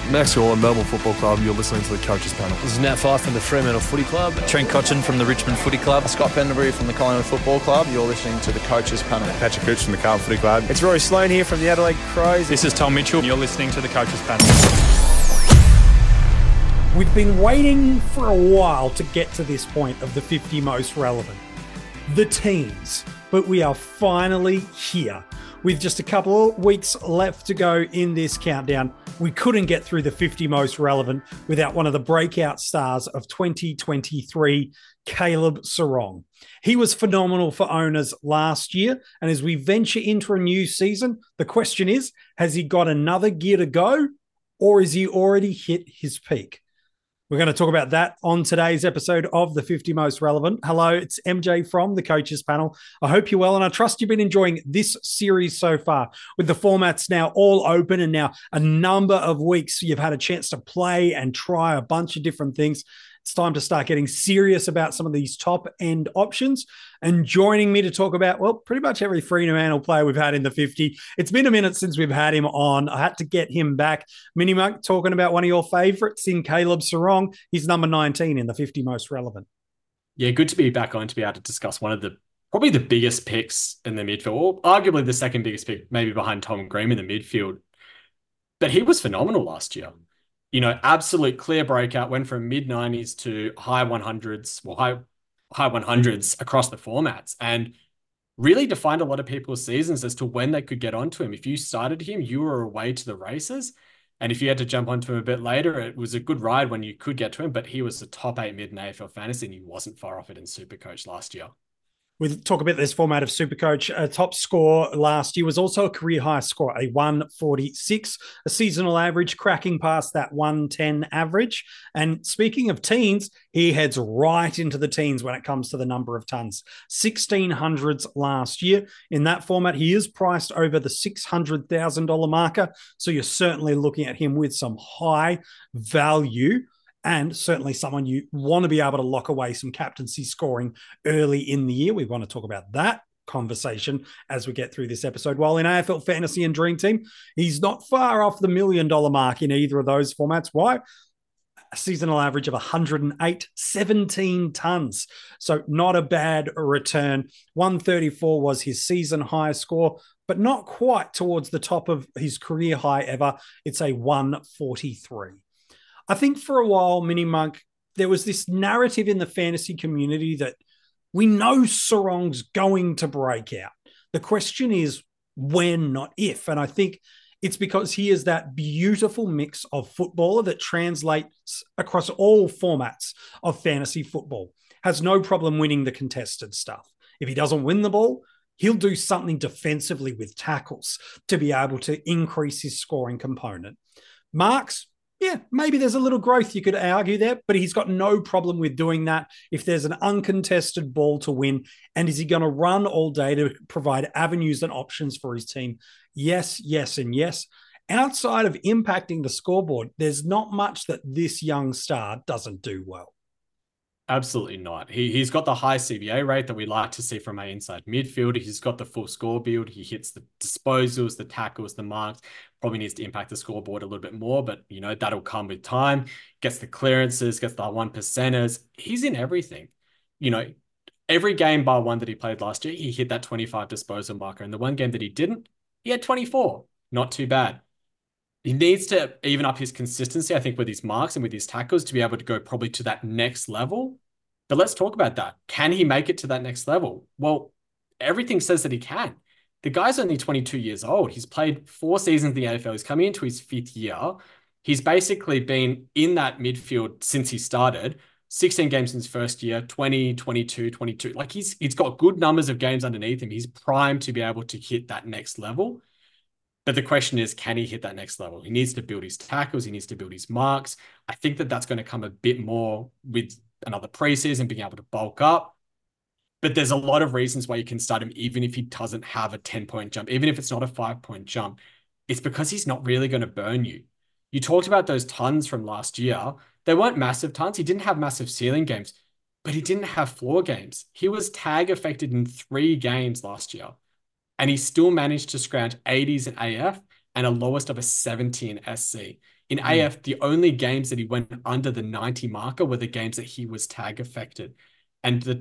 Max Gawn, Melbourne Football Club. You're listening to the Coaches Panel. This is Nat Fyfe from the Fremantle Footy Club. Trent Cotchin from the Richmond Footy Club. Scott Pendlebury from the Collingwood Football Club. You're listening to the Coaches Panel. Patrick Cooch from the Carlton Footy Club. It's Rory Sloane here from the Adelaide Crows. This is Tom Mitchell. You're listening to the Coaches Panel. We've been waiting for a while to get to this point of the 50 most relevant. The teams. But we are finally here. With just a couple of weeks left to go in this countdown, we couldn't get through the 50 most relevant without one of the breakout stars of 2023, Caleb Serong. He was phenomenal for owners last year, and as we venture into a new season, the question is, has he got another gear to go, or is he already hit his peak? We're going to talk about that on today's episode of the 50 Most Relevant. Hello, it's MJ from the Coaches Panel. I hope you're well, and I trust you've been enjoying this series so far. With the formats now all open and now a number of weeks, you've had a chance to play and try a bunch of different things. It's time to start getting serious about some of these top-end options. And joining me to talk about, well, pretty much every Fremantle player we've had in the 50. It's been a minute since we've had him on. I had to get him back. Mini Monk talking about one of your favourites in Caleb Serong. He's number 19 in the 50 most relevant. Yeah, good to be back on to be able to discuss one of the probably the biggest picks in the midfield, or arguably the second biggest pick, maybe behind Tom Green in the midfield. But he was phenomenal last year. You know, absolute clear breakout, went from mid-90s to high 100s across the formats, and really defined a lot of people's seasons as to when they could get onto him. If you started him, you were away to the races. And if you had to jump onto him a bit later, it was a good ride when you could get to him, but he was the top 8 mid in AFL fantasy, and he wasn't far off it in Supercoach last year. We'll talk about this format of Supercoach. A top score last year was also a career high score, a 146, a seasonal average cracking past that 110 average. And speaking of teens, he heads right into the teens when it comes to the number of tons. 1600s last year. In that format, he is priced over the $600,000 marker. So you're certainly looking at him with some high value, and certainly someone you want to be able to lock away some captaincy scoring early in the year. We want to talk about that conversation as we get through this episode. While in AFL Fantasy and Dream Team, he's not far off the $1 million mark in either of those formats. Why? A seasonal average of 108, 17 tons. So not a bad return. 134 was his season high score, but not quite towards the top of his career high ever. It's a 143. I think for a while, Mini Monk, there was this narrative in the fantasy community that we know Serong's going to break out. The question is when, not if. And I think it's because he is that beautiful mix of footballer that translates across all formats of fantasy football. Has no problem winning the contested stuff. If he doesn't win the ball, he'll do something defensively with tackles to be able to increase his scoring component. Marks, yeah, maybe there's a little growth you could argue there, but he's got no problem with doing that if there's an uncontested ball to win. And is he going to run all day to provide avenues and options for his team? Yes, yes, and yes. Outside of impacting the scoreboard, there's not much that this young star doesn't do well. Absolutely not. He's got the high CVA rate that we like to see from our inside midfielder. He's got the full score build. He hits the disposals, the tackles, the marks. Probably needs to impact the scoreboard a little bit more, but you know, that'll come with time. Gets the clearances, gets the 1%ers. He's in everything. You know, every game bar one that he played last year, he hit that 25 disposal marker. And the one game that he didn't, he had 24. Not too bad. He needs to even up his consistency, I think, with his marks and with his tackles to be able to go probably to that next level. But let's talk about that. Can he make it to that next level? Well, everything says that he can. The guy's only 22 years old. He's played 4 seasons in the AFL. He's coming into his 5th year. He's basically been in that midfield since he started. 16 games in his first year, 20, 22, 22. Like he's got good numbers of games underneath him. He's primed to be able to hit that next level. But the question is, can he hit that next level? He needs to build his tackles. He needs to build his marks. I think that that's going to come a bit more with another preseason, being able to bulk up. But there's a lot of reasons why you can start him, even if he doesn't have a 10-point jump, even if it's not a 5-point jump. It's because he's not really going to burn you. You talked about those tons from last year. They weren't massive tons. He didn't have massive ceiling games, but he didn't have floor games. He was tag affected in 3 games last year. And he still managed to scrounge 80s in AF and a lowest of a 70 in SC. In AF, the only games that he went under the 90 marker were the games that he was tag affected. And the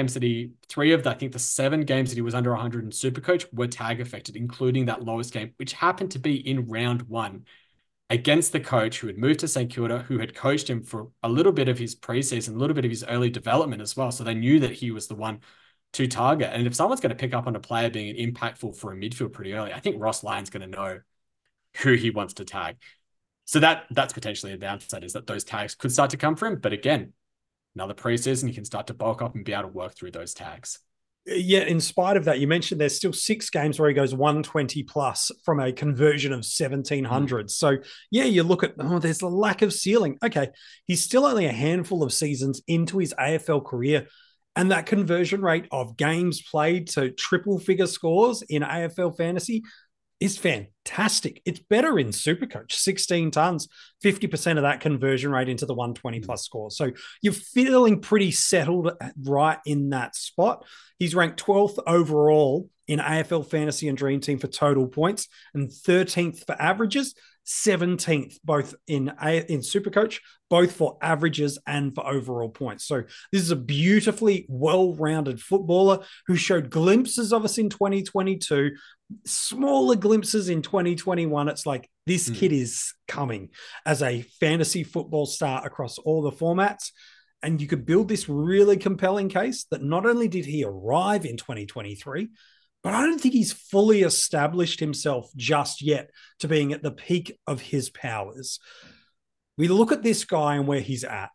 I think the 7 games that he was under 100 in Supercoach were tag affected, including that lowest game, which happened to be in round 1 against the coach who had moved to St Kilda, who had coached him for a little bit of his preseason, a little bit of his early development as well. So they knew that he was the one to target. And if someone's going to pick up on a player being impactful for a midfield pretty early, I think Ross Lyon's going to know who he wants to tag. So that's potentially a downside, is that those tags could start to come for him. But again, another preseason, he can start to bulk up and be able to work through those tags. Yeah, in spite of that, you mentioned there's still 6 games where he goes 120 plus from a conversion of 1,700. So, yeah, you look at, there's a lack of ceiling. Okay, he's still only a handful of seasons into his AFL career, and that conversion rate of games played to triple-figure scores in AFL fantasy is fantastic. It's better in Supercoach, 16 tons, 50% of that conversion rate into the 120 plus score. So you're feeling pretty settled right in that spot. He's ranked 12th overall in AFL Fantasy and Dream Team for total points and 13th for averages, 17th both in Supercoach, both for averages and for overall points. So this is a beautifully well-rounded footballer who showed glimpses of us in 2022, smaller glimpses in 2021. It's like this kid is coming as a fantasy football star across all the formats. And you could build this really compelling case that not only did he arrive in 2023, but I don't think he's fully established himself just yet to being at the peak of his powers. We look at this guy and where he's at.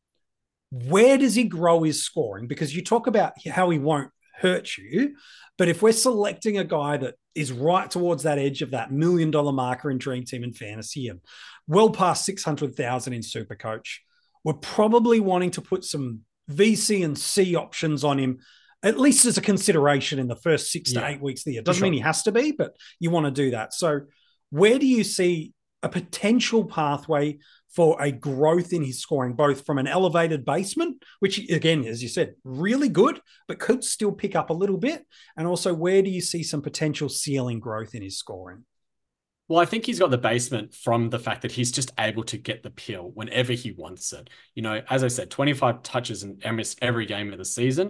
Where does he grow his scoring? Because you talk about how he won't hurt you, but if we're selecting a guy that is right towards that edge of that $1 million marker in Dream Team and Fantasy and well past 600,000 in Supercoach, we're probably wanting to put some VC and C options on him, at least as a consideration in the first 6 to 8 weeks of the year. Doesn't mean he has to be, but you want to do that. So where do you see a potential pathway for a growth in his scoring, both from an elevated basement, which again, as you said, really good, but could still pick up a little bit? And also, where do you see some potential ceiling growth in his scoring? Well, I think he's got the basement from the fact that he's just able to get the pill whenever he wants it. You know, as I said, 25 touches in almost every game of the season,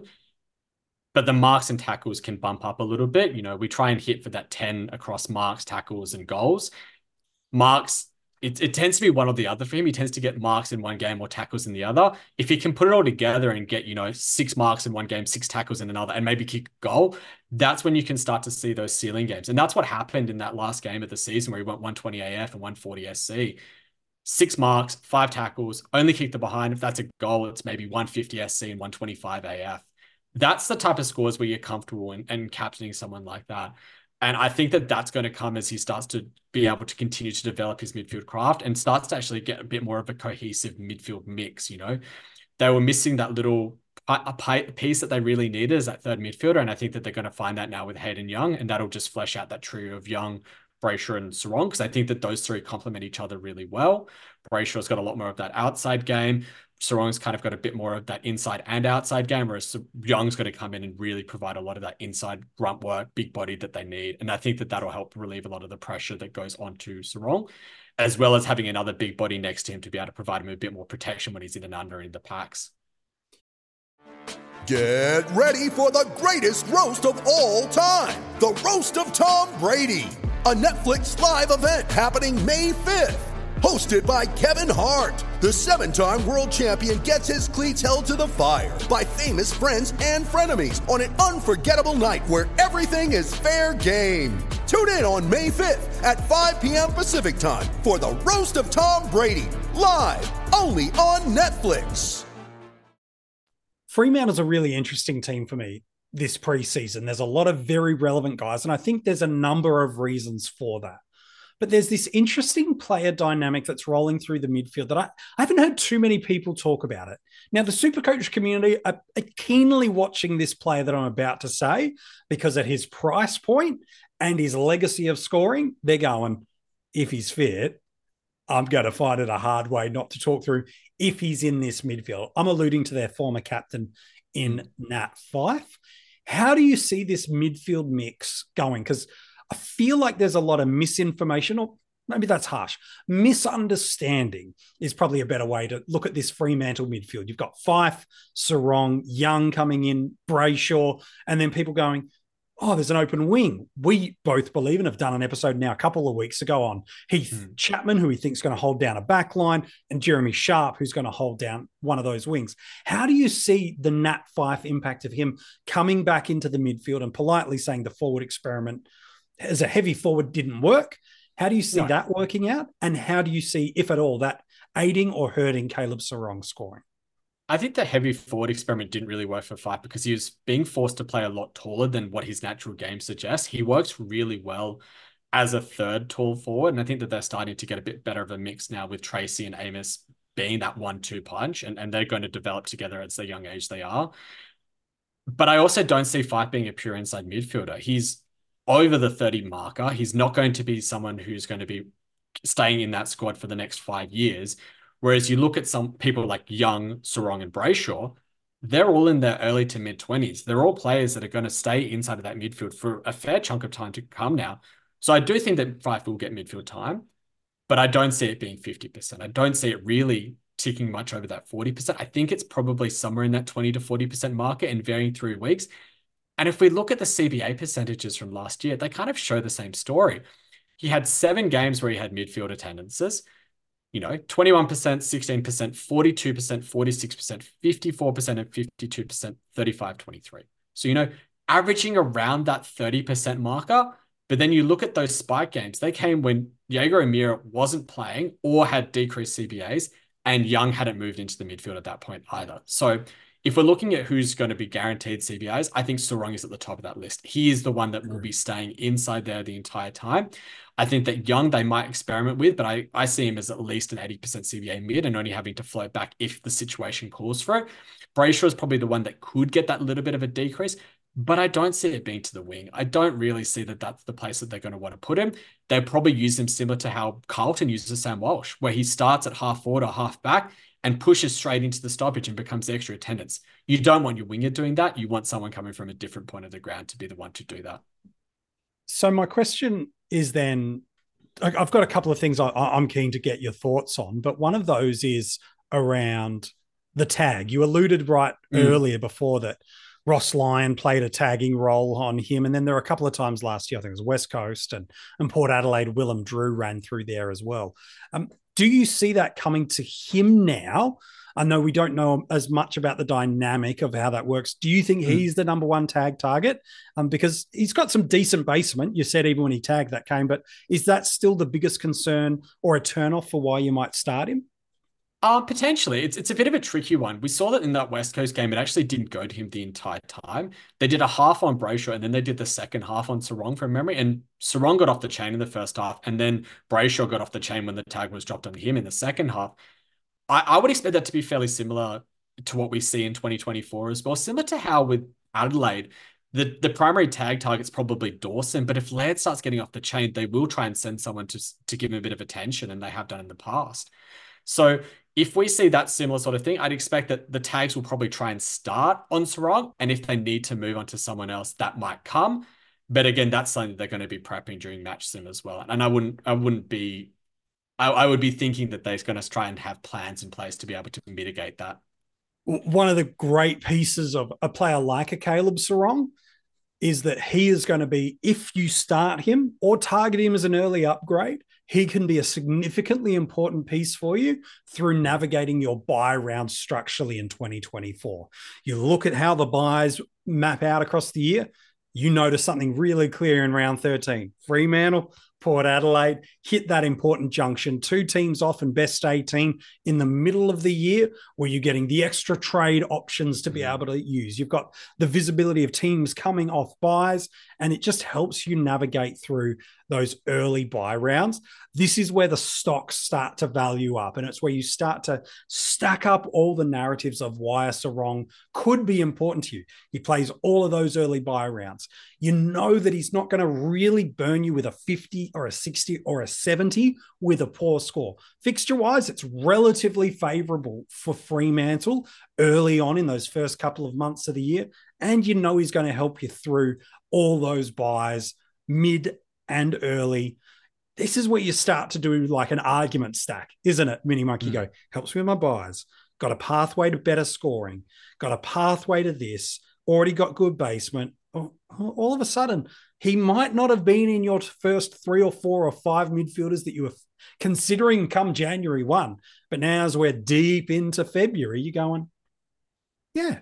but the marks and tackles can bump up a little bit. You know, we try and hit for that 10 across marks, tackles, and goals. Marks, it tends to be one or the other for him. He tends to get marks in one game or tackles in the other. If he can put it all together and get, 6 marks in one game, 6 tackles in another, and maybe kick a goal, that's when you can start to see those ceiling games. And that's what happened in that last game of the season where he went 120 AF and 140 SC. 6 marks, 5 tackles, only kick the behind. If that's a goal, it's maybe 150 SC and 125 AF. That's the type of scores where you're comfortable in captaining someone like that. And I think that that's going to come as he starts to be able to continue to develop his midfield craft and starts to actually get a bit more of a cohesive midfield mix. They were missing that little piece that they really needed as that third midfielder. And I think that they're going to find that now with Hayden Young, and that'll just flesh out that trio of Young, Brayshaw, and Serong, because I think that those 3 complement each other really well. Brayshaw's got a lot more of that outside game. Serong's kind of got a bit more of that inside and outside game, whereas Young's got to come in and really provide a lot of that inside grunt work, big body that they need. And I think that that'll help relieve a lot of the pressure that goes onto Serong, as well as having another big body next to him to be able to provide him a bit more protection when he's in and under in the packs. Get ready for the greatest roast of all time, the Roast of Tom Brady, a Netflix live event happening May 5th. Hosted by Kevin Hart, the 7-time world champion gets his cleats held to the fire by famous friends and frenemies on an unforgettable night where everything is fair game. Tune in on May 5th at 5 p.m. Pacific time for the Roast of Tom Brady, live only on Netflix. Fremantle's a really interesting team for me this preseason. There's a lot of very relevant guys, and I think there's a number of reasons for that. But there's this interesting player dynamic that's rolling through the midfield that I haven't heard too many people talk about it. Now, the Supercoach community are keenly watching this player that I'm about to say, because at his price point and his legacy of scoring, they're going, if he's fit, I'm going to find it a hard way not to talk through if he's in this midfield. I'm alluding to their former captain in Nat Fyfe. How do you see this midfield mix going? Because I feel like there's a lot of misinformation, or maybe that's harsh. Misunderstanding is probably a better way to look at this Fremantle midfield. You've got Fife, Sarong, Young coming in, Brayshaw, and then people going, oh, there's an open wing. We both believe and have done an episode now a couple of weeks ago on Heath Chapman, who he thinks is going to hold down a back line, and Jeremy Sharp, who's going to hold down one of those wings. How do you see the Nat Fife impact of him coming back into the midfield and politely saying the forward experiment as a heavy forward didn't work? How do you see that working out? And how do you see, if at all, that aiding or hurting Caleb Sarong scoring? I think the heavy forward experiment didn't really work for Fife because he was being forced to play a lot taller than what his natural game suggests. He works really well as a third tall forward, and I think that they're starting to get a bit better of a mix now with Tracy and Amos being that 1-2 punch, and they're going to develop together at the young age they are. But I also don't see Fife being a pure inside midfielder. He's over the 30 marker. He's not going to be someone who's going to be staying in that squad for the next 5 years. Whereas you look at some people like Young, Sarong, and Brayshaw, they're all in their early to mid-20s. They're all players that are going to stay inside of that midfield for a fair chunk of time to come now. So I do think that Fife will get midfield time, but I don't see it being 50%. I don't see it really ticking much over that 40%. I think it's probably somewhere in that 20 to 40% market and varying through weeks. And if we look at the CBA percentages from last year, they kind of show the same story. He had 7 games where he had midfield attendances. 21%, 16%, 42%, 46%, 54%, and 52%, 35-23. So, averaging around that 30% marker. But then you look at those spike games, they came when Jaeger O'Meara wasn't playing or had decreased CBAs, and Young hadn't moved into the midfield at that point either. So if we're looking at who's going to be guaranteed CBAs, I think Sarong is at the top of that list. He is the one that will be staying inside there the entire time. I think that Young, they might experiment with, but I see him as at least an 80% CBA mid and only having to float back if the situation calls for it. Brayshaw is probably the one that could get that little bit of a decrease, but I don't see it being to the wing. I don't really see that that's the place that they're going to want to put him. They'll probably use him similar to how Carlton uses Sam Walsh, where he starts at half forward or half back and pushes straight into the stoppage and becomes the extra attendance. You don't want your winger doing that. You want someone coming from a different point of the ground to be the one to do that. So my question is then, I've got a couple of things I'm keen to get your thoughts on, but one of those is around the tag. You alluded earlier before that Ross Lyon played a tagging role on him. And then there were a couple of times last year, I think it was West Coast and Port Adelaide, Willem Drew ran through there as well. Do you see that coming to him now? I know we don't know as much about the dynamic of how that works. Do you think he's the number one tag target? Because he's got some decent basement. You said even when he tagged that came, but is that still the biggest concern or a turnoff for why you might start him? Potentially. It's a bit of a tricky one. We saw that in that West Coast game, it actually didn't go to him the entire time. They did a half on Brayshaw and then they did the second half on Sarong from memory. And Sarong got off the chain in the first half and then Brayshaw got off the chain when the tag was dropped on him in the second half. I would expect that to be fairly similar to what we see in 2024 as well. Similar to how with Adelaide, the primary tag target's probably Dawson, but if Laird starts getting off the chain, they will try and send someone to give him a bit of attention, and they have done in the past. So if we see that similar sort of thing, I'd expect that the tags will probably try and start on Sarong, and if they need to move on to someone else, that might come. But again, that's something they're going to be prepping during match sim as well. And I would be thinking that they're going to try and have plans in place to be able to mitigate that. One of the great pieces of a player like a Caleb Sarong is that he is going to be, if you start him or target him as an early upgrade, he can be a significantly important piece for you through navigating your buy round structurally in 2024. You look at how the buys map out across the year, you notice something really clear in round 13. Fremantle, Port Adelaide hit that important junction. 2 teams off and best 18 in the middle of the year where you're getting the extra trade options to be able to use. You've got the visibility of teams coming off buys, and it just helps you navigate through those early buy rounds. This is where the stocks start to value up, and it's where you start to stack up all the narratives of why a Sarong could be important to you. He plays all of those early buy rounds. You know that he's not going to really burn you with a 50 or a 60 or a 70 with a poor score. Fixture-wise, it's relatively favourable for Fremantle early on in those first couple of months of the year, and you know he's going to help you through all those buys mid and early. This is where you start to do like an argument stack, isn't it? Mini Monk, you go, helps me with my buys, got a pathway to better scoring, got a pathway to this, already got good basement. All of a sudden, he might not have been in your first 3 or 4 or 5 midfielders that you were considering come January 1. But now as we're deep into February, you're going, yeah,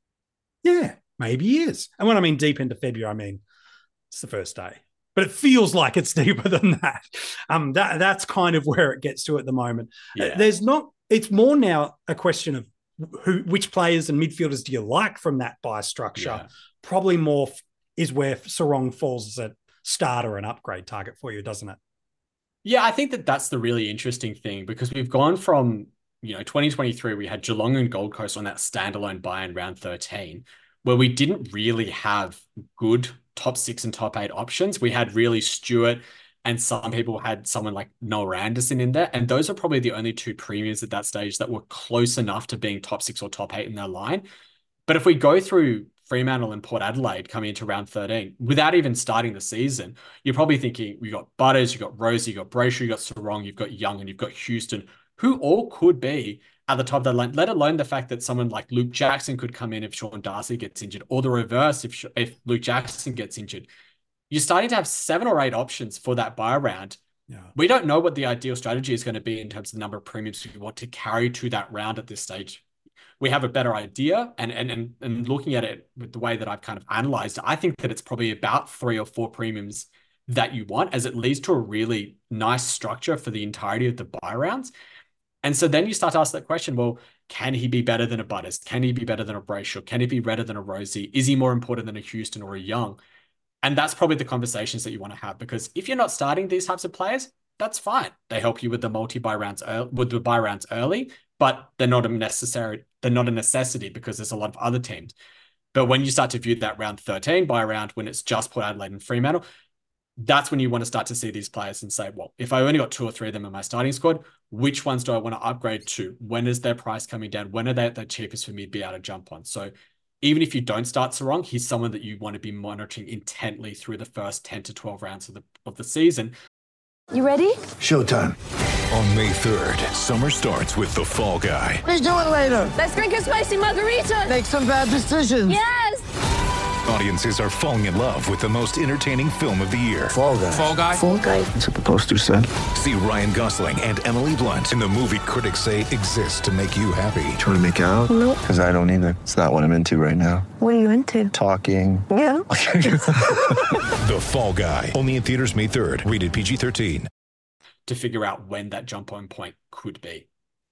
maybe he is. And when I mean deep into February, I mean it's the first day. But it feels like it's deeper than that. That's kind of where it gets to at the moment. Yeah. It's more now a question of which players and midfielders do you like from that buy structure? Yeah. Probably more is where Serong falls as a starter and upgrade target for you, doesn't it? Yeah, I think that's the really interesting thing, because we've gone from, 2023, we had Geelong and Gold Coast on that standalone buy in round 13, where we didn't really have good top 6 and top 8 options. We had really Stewart, and some people had someone like Noah Anderson in there. And those are probably the only 2 premiums at that stage that were close enough to being top 6 or top 8 in their line. But if we go through Fremantle and Port Adelaide coming into round 13, without even starting the season, you're probably thinking, you got Butters, you got Rosie, you got Brayshaw, you got Serong, you've got Young, and you've got Houston, who all could be at the top of the line, let alone the fact that someone like Luke Jackson could come in if Sean Darcy gets injured, or the reverse if Luke Jackson gets injured. You're starting to have 7 or 8 options for that buy round. Yeah. We don't know what the ideal strategy is going to be in terms of the number of premiums we want to carry to that round at this stage. We have a better idea, and looking at it with the way that I've kind of analyzed it, I think that it's probably about 3 or 4 premiums that you want, as it leads to a really nice structure for the entirety of the buy rounds. And so then you start to ask that question, well, can he be better than a Butters? Can he be better than a Brayshaw? Can he be better than a Rosie? Is he more important than a Houston or a Young? And that's probably the conversations that you want to have, because if you're not starting these types of players, that's fine. They help you with the multi-buy rounds, with the buy rounds early, but they're not a necessity because there's a lot of other teams. But when you start to view that round 13 buy round, when it's just Port Adelaide and Fremantle, that's when you want to start to see these players and say, well, if I only got 2 or 3 of them in my starting squad, which ones do I want to upgrade to? When is their price coming down? When are they at the cheapest for me to be able to jump on? So even if you don't start Serong, he's someone that you want to be monitoring intently through the first 10 to 12 rounds of the season. You ready? Showtime. On May 3rd, summer starts with The Fall Guy. Let's do it later. Let's drink a spicy margarita. Make some bad decisions. Yes. Audiences are falling in love with the most entertaining film of the year. Fall Guy. Fall Guy? Fall Guy. That's what the poster said. See Ryan Gosling and Emily Blunt in the movie critics say exists to make you happy. Trying to make it out? Nope. Because I don't either. It's not what I'm into right now. What are you into? Talking. Yeah. The Fall Guy. Only in theaters May 3rd. Rated PG-13. To figure out when that jump on point could be.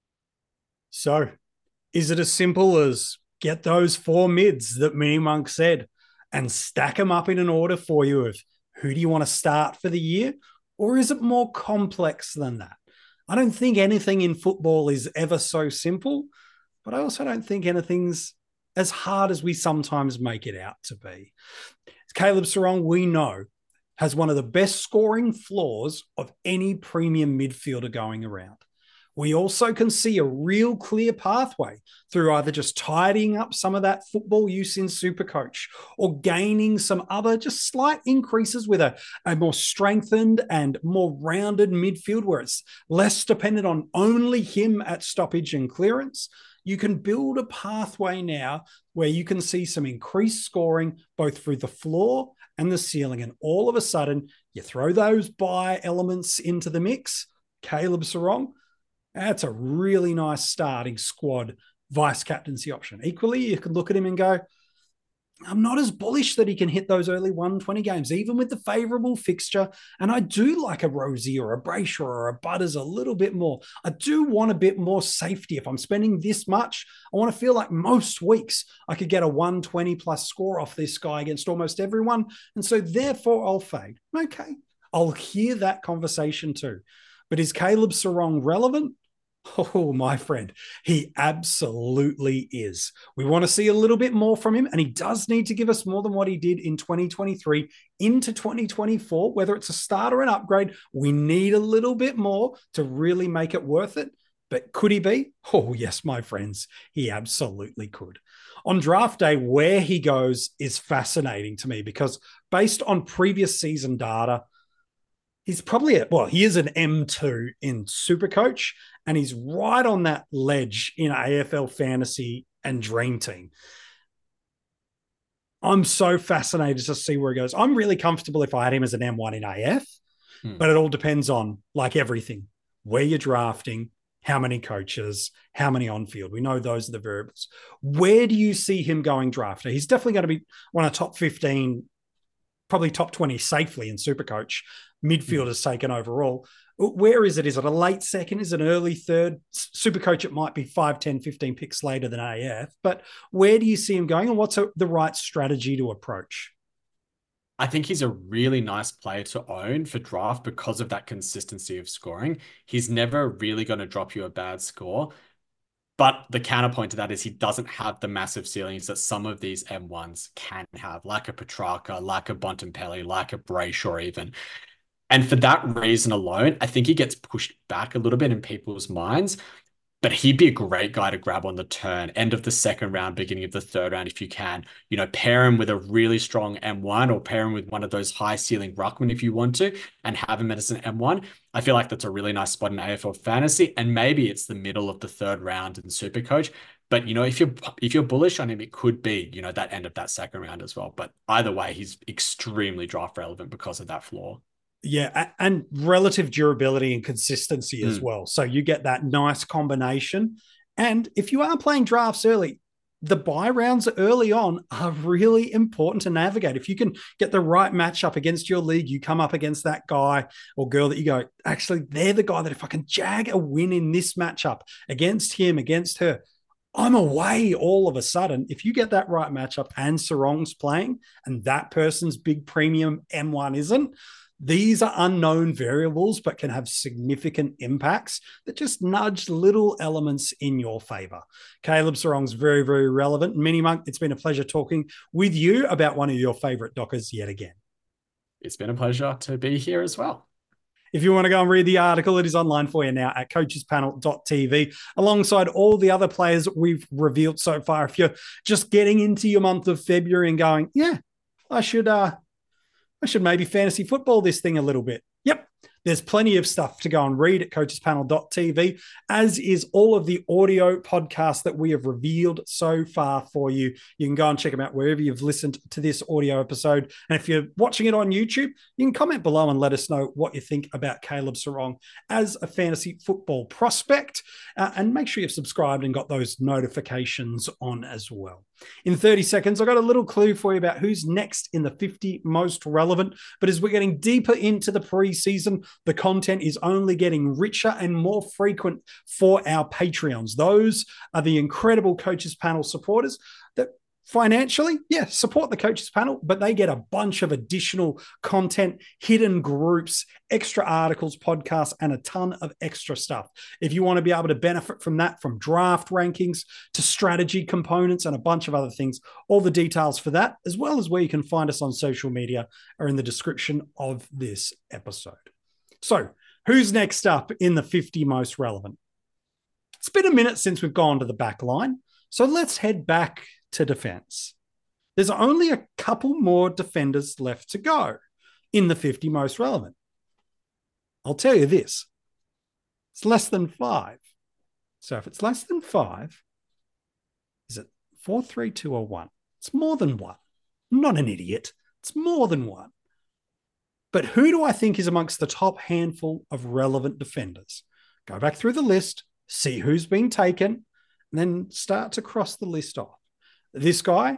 So, is it as simple as get those 4 mids that Mini Monk said and stack them up in an order for you of who do you want to start for the year? Or is it more complex than that? I don't think anything in football is ever so simple, but I also don't think anything's as hard as we sometimes make it out to be. Caleb Serong, we know, has one of the best scoring floors of any premium midfielder going around. We also can see a real clear pathway through either just tidying up some of that football use in Supercoach or gaining some other just slight increases with a more strengthened and more rounded midfield where it's less dependent on only him at stoppage and clearance. You can build a pathway now where you can see some increased scoring both through the floor and the ceiling. And all of a sudden, you throw those buy elements into the mix. Caleb Serong, that's a really nice starting squad vice captaincy option. Equally, you can look at him and go, I'm not as bullish that he can hit those early 120 games, even with the favourable fixture. And I do like a Rosie or a Brayshaw or a Butters a little bit more. I do want a bit more safety. If I'm spending this much, I want to feel like most weeks I could get a 120 plus score off this guy against almost everyone. And so therefore I'll fade. Okay, I'll hear that conversation too. But is Caleb Serong relevant? Oh, my friend, he absolutely is. We want to see a little bit more from him, and he does need to give us more than what he did in 2023 into 2024, whether it's a start or an upgrade. We need a little bit more to really make it worth it. But could he be? Oh, yes, my friends, he absolutely could. On draft day, where he goes is fascinating to me because based on previous season data, he's probably he is an M2 in Supercoach, and he's right on that ledge in AFL Fantasy and Dream Team. I'm so fascinated to see where he goes. I'm really comfortable if I had him as an M1 in AF, but it all depends on, like everything, where you're drafting, how many coaches, how many on field. We know those are the variables. Where do you see him going drafted? He's definitely going to be one of top 15, probably top 20 safely in Supercoach. Midfielders taken overall. Where is it? Is it a late second? Is it an early third? Supercoach, it might be 5, 10, 15 picks later than AF. But where do you see him going, and what's the right strategy to approach? I think he's a really nice player to own for draft because of that consistency of scoring. He's never really going to drop you a bad score. But the counterpoint to that is he doesn't have the massive ceilings that some of these M1s can have, like a Petrarca, like a Bontempelli, like a Brayshaw even. And for that reason alone, I think he gets pushed back a little bit in people's minds. But he'd be a great guy to grab on the turn, end of the second round, beginning of the third round, if you can. You know, pair him with a really strong M1 or pair him with one of those high ceiling ruckman if you want to, and have him as an M1. I feel like that's a really nice spot in AFL Fantasy, and maybe it's the middle of the third round in Supercoach. But, you know, if you're bullish on him, it could be, you know, that end of that second round as well. But either way, he's extremely draft relevant because of that flaw. Yeah, and relative durability and consistency as well. So you get that nice combination. And if you are playing drafts early, the buy rounds early on are really important to navigate. If you can get the right matchup against your league, you come up against that guy or girl that you go, actually, they're the guy that if I can jag a win in this matchup against him, against her, I'm away all of a sudden. If you get that right matchup and Sarong's playing and that person's big premium M1 isn't, these are unknown variables, but can have significant impacts that just nudge little elements in your favor. Caleb Sarong's very, very relevant. Mini Monk, it's been a pleasure talking with you about one of your favorite Dockers yet again. It's been a pleasure to be here as well. If you want to go and read the article, it is online for you now at coachespanel.tv, alongside all the other players we've revealed so far. If you're just getting into your month of February and going, yeah, I should maybe fantasy football this thing a little bit. Yep. There's plenty of stuff to go and read at coachespanel.tv, as is all of the audio podcasts that we have revealed so far for you. You can go and check them out wherever you've listened to this audio episode. And if you're watching it on YouTube, you can comment below and let us know what you think about Caleb Sarong as a fantasy football prospect. And make sure you've subscribed and got those notifications on as well. In 30 seconds, I got a little clue for you about who's next in the 50 most relevant. But as we're getting deeper into the preseason, the content is only getting richer and more frequent for our Patreons. Those are the incredible Coaches Panel supporters that financially, support the Coaches Panel, but they get a bunch of additional content, hidden groups, extra articles, podcasts, and a ton of extra stuff. If you want to be able to benefit from that, from draft rankings to strategy components and a bunch of other things, all the details for that, as well as where you can find us on social media, are in the description of this episode. So, who's next up in the 50 most relevant? It's been a minute since we've gone to the back line, so let's head back to defense. There's only a couple more defenders left to go in the 50 most relevant. I'll tell you this, it's less than 5. So if it's less than 5, is it 4, 3, 2, or 1? It's more than 1. I'm not an idiot. It's more than 1. But who do I think is amongst the top handful of relevant defenders? Go back through the list, see who's been taken, and then start to cross the list off. This guy,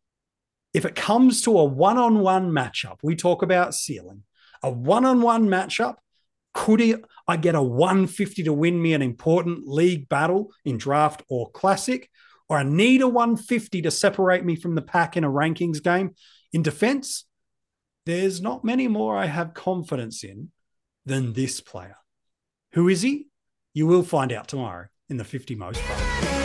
if it comes to a one-on-one matchup, we talk about ceiling. A one-on-one matchup, could I get a 150 to win me an important league battle in draft or classic? Or I need a 150 to separate me from the pack in a rankings game? In defense, there's not many more I have confidence in than this player. Who is he? You will find out tomorrow in the 50 most relevant.